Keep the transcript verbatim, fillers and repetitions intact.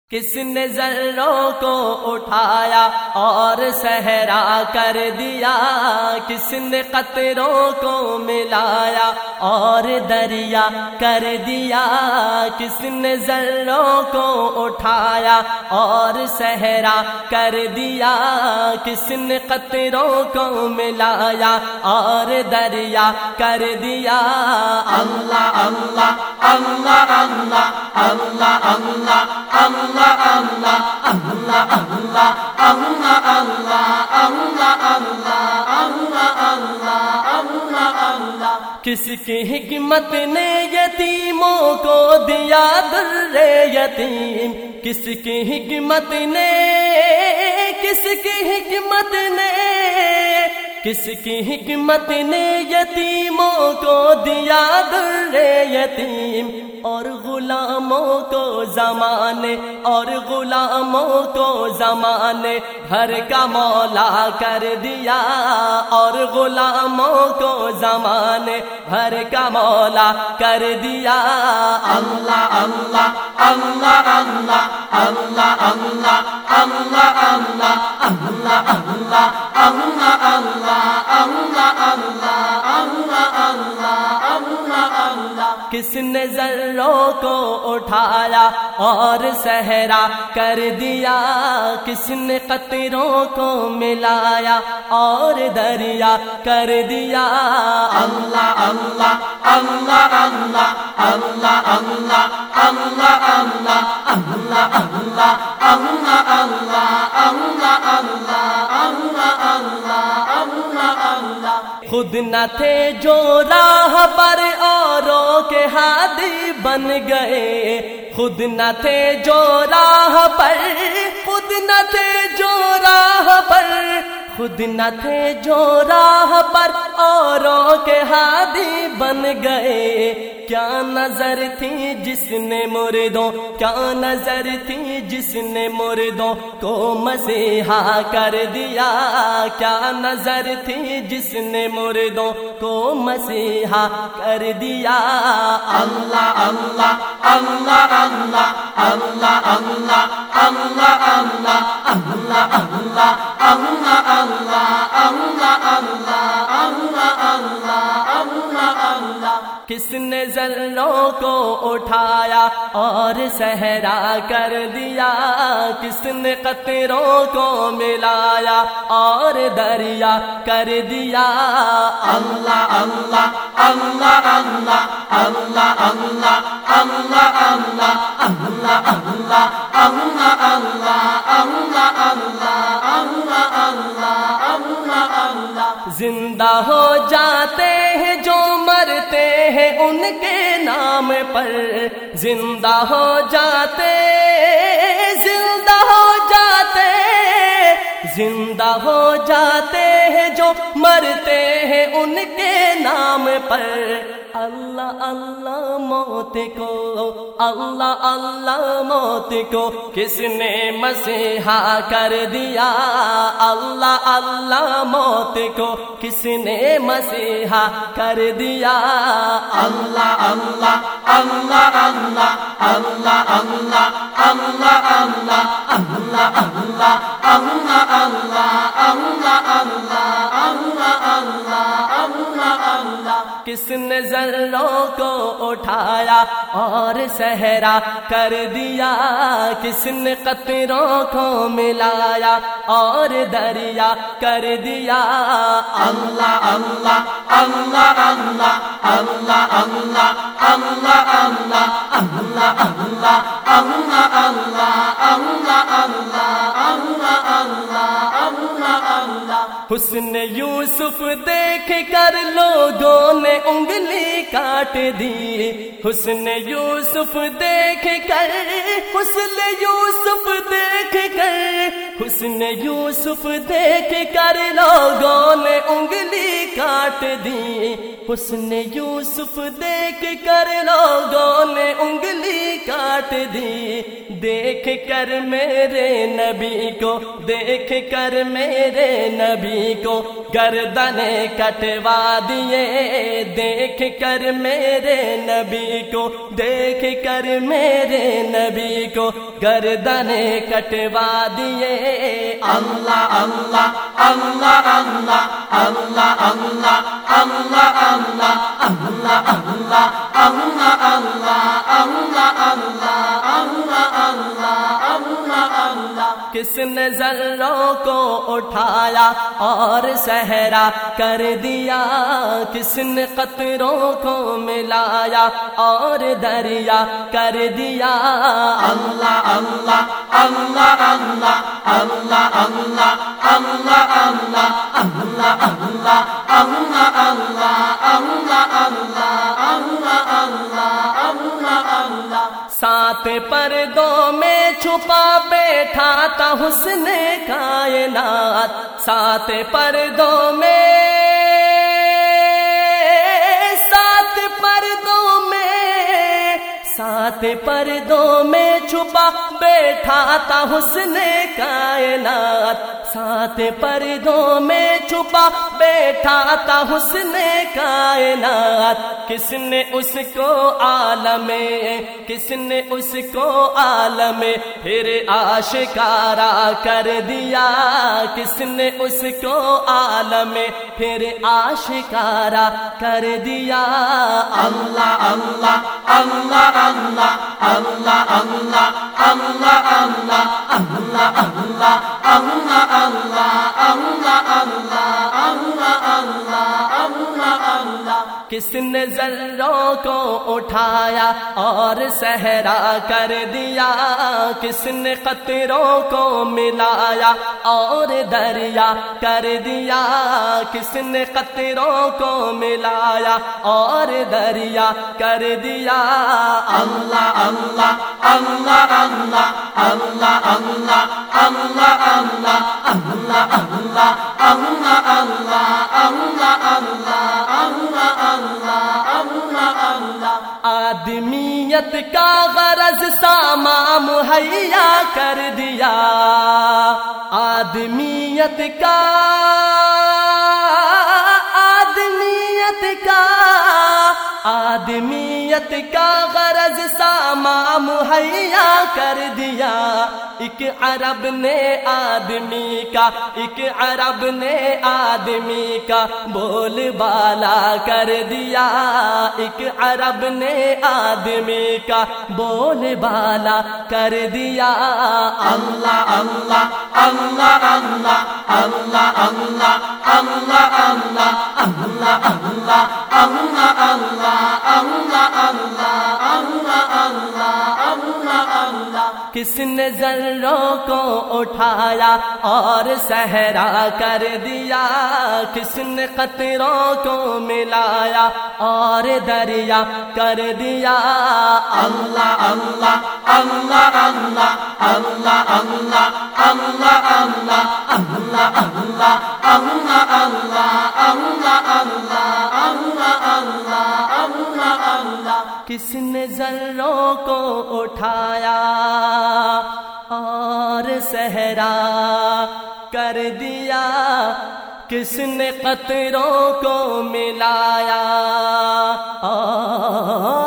کس نے ذروں کو اٹھایا اور صحرا کر دیا، کس نے قطروں کو ملایا اور دریا کر دیا، کس نے ذروں کو اٹھایا اور صحرا کر دیا، کس نے قطروں کو ملایا اور دریا کر دیا۔ اللہ اللہ اللہ اللہ اللہ اللہ اللہ اللہ اللہ اللہ اللہ اللہ اللہ اللہ اللہ اللہ اللہ۔ کس کی حکمت نے یتیموں کو دیا در یتیم، کس کی حکمت نے کس کی حکمت نے کس کی حکمت نے یتیموں کو دیا در یتیم، اور غلاموں کو زمانے اور غلاموں کو زمانے بھر کا مولا کر دیا، اور غلاموں کو زمانے بھر کا مولا کر دیا۔ اللہ اللہ اللہ اللہ اللہ اللہ اللہ اللہ اللہ اللہ اللہ اللہ اللہ اللہ اللہ اللہ اللہ۔ کس نے ذروں کو اٹھایا اور صحرا کر دیا، کس نے قطروں کو ملایا اور دریا کر دیا۔ اللہ اللہ اللہ اللہ اللہ اللہ اللہ اللہ اللہ اللہ اللہ اللہ اللہ اللہ اللہ اللہ اللہ۔ خود نہ تھے جو راہ پر اوروں کے ہادی بن گئے، خود نہ تھے جو راہ پر خود نہ تھے جو راہ پر خود نہ تھے جو راہ پر اوروں کے ہادی بن گئے۔ کیا نظر تھی جس نے مردوں کیا نظر تھی جس نے مردوں کو مسیحا کر دیا، کیا نظر تھی جس نے مردوں کو مسیحا کر دیا۔ اللہ اللہ اللہ اللہ اللہ اللہ اللہ اللہ اللہ اللہ اللہ اللہ اللہ اللہ اللہ اللہ اللہ۔ کس نے ذروں کو اٹھایا اور صحرا کر دیا، کس نے قطروں کو ملایا اور دریا کر دیا۔ اللہ اللہ اللہ اللہ اللہ اللہ اللہ اللہ اللہ اللہ اللہ اللہ اللہ اللہ اللہ اللہ اللہ۔ زندہ ہو جاتے ہیں جو مرتے ہیں ان کے نام پر، زندہ ہو جاتے زندہ ہو جاتے زندہ ہو جاتے ہیں جو مرتے ہیں ان کے نام پر۔ اللہ اللہ موت کو اللہ اللہ موت کو کس نے مسیحا کر دیا، اللہ اللہ موت کو کس نے مسیحا کر دیا۔ اللہ اللہ اللہ اللہ اللہ اللہ اللہ اللہ اللہ اللہ اللہ اللہ اللہ اللہ اللہ اللہ اللہ۔ کس نے ذروں کو اٹھایا اور صحرا کر دیا، کس نے قطروں کو ملایا اور دریا کر دیا۔ اللہ اللہ اللہ اللہ اللہ اللہ اللہ اللہ اللہ اللہ اللہ اللہ اللہ اللہ اللہ اللہ اللہ۔ حسن یوسف دیکھ کر لوگوں نے انگلی کاٹ دی، حسن یوسف دیکھ کر حسن یوسف دیکھ کر حسن کس نے یوسف دیکھ کر لوگوں نے انگلی کاٹ دی، حسن یوسف دیکھ کر لوگوں نے انگلی کاٹ دی، دیکھ کر میرے نبی کو، دیکھ کر میرے نبی کو گردنیں کٹوا دیے، دیکھ کر میرے نبی کو، دیکھ کر میرے نبی کو گردنیں کٹوا دیے۔ اللہ اللہ اللہ اللہ اللہ اللہ اللہ اللہ اللہ اللہ اللہ اللہ اللہ اللہ اللہ اللہ اللہ۔ کس نے ذروں کو اٹھایا اور صحرا کر دیا، کس نے قطروں کو ملایا اور دریا کر دیا۔ اللہ اللہ اللہ اللہ اللہ اللہ اللہ اللہ اللہ اللہ اللہ اللہ اللہ اللہ اللہ اللہ اللہ۔ سات پردوں میں چھپا بیٹھا تھا حسن کائنات، سات پردوں میں، سات پردوں میں، سات پردوں میں چھپا بیٹھا تھا حسن کائنات، سات پردوں میں چھپا بیٹھا تھا حسن کائنات۔ کس نے اس کو عالم، کس نے اس کو عالم پھر آشکارا کر دیا، کس نے اس کو عالم پھر آشکارا کر دیا۔ اللہ اللہ اللہ اللہ اللہ اللہ اللہ اللہ اللہ اللہ اللہ اللہ اللہ اللہ اللہ اللہ اللہ۔ کس نے ذروں کو اٹھایا اور صحرا کر دیا، کس نے قطروں کو ملایا اور دریا کر دیا، کس نے قطروں کو ملایا اور دریا کر دیا۔ اللہ اللہ اللہ اللہ اللہ اللہ اللہ اللہ اللہ اللہ اللہ اللہ اللہ اللہ اللہ اللہ اللہ۔ آدمیت کا غرض ساما مہیا کر دیا، آدمیت کا، آدمیت کا، آدمیت کا غرض ساما مہیا کر دیا۔ ایک عرب نے آدمی کا، ایک عرب نے آدمی کا بول بالا کر دیا، ایک عرب نے آدمی کا بول بالا کر دیا۔ اللہ اللہ اللہ اللہ اللہ اللہ اللہ اللہ اللہ اللہ اللہ اللہ اللہ اللہ اللہ اللہ اللہ۔ کس نے ذروں کو اٹھایا اور صحرا کر دیا، کس نے قطروں کو ملایا اور دریا کر دیا۔ اللہ اللہ اللہ اللہ اللہ اللہ اللہ اللہ اللہ اللہ اللہ اللہ اللہ اللہ اللہ اللہ اللہ۔ کس نے ذروں کو اٹھایا اور صحرا کر دیا، کس نے قطروں کو ملایا اور